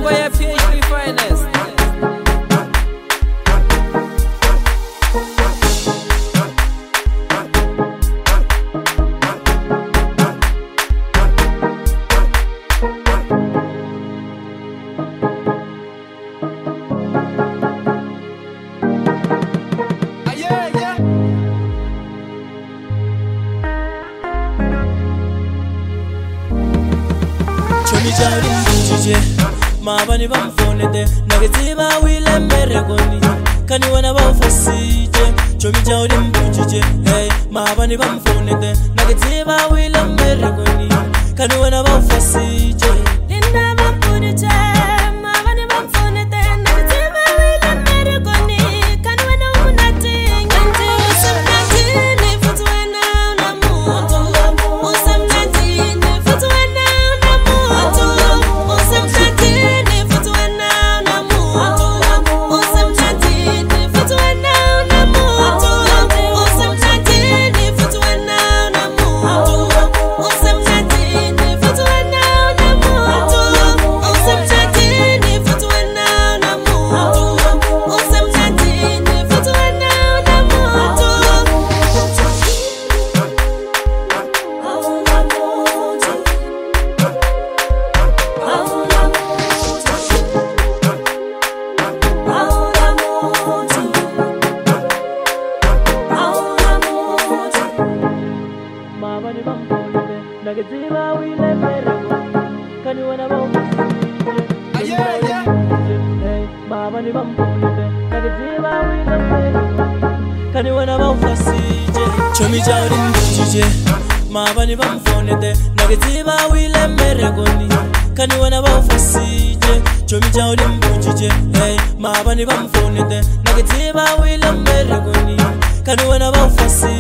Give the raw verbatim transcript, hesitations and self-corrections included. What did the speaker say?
boy F H D finest. Jari mjije mabani bamfonede nagetiba wile meregoni kani wana bafasije chomi jari mjije hey mabani bamfonede nagetiba wile meregoni kani wana bafasije linda bapurije mabani bamfonede nagetiba wile meregoni kani wana unati ngante usamnati ni futwana na muto usamnati ni futwana nagetiba wile meregoni kani wana bafasije hey mabani bamfonede nagetiba wile meregoni kani wana bafasije chomi jari mjije mabani bamfonede nagetiba wile meregoni kani wana bafasije chomi jari mjije hey mabani bamfonede nagetiba wile meregoni kani wana bafasije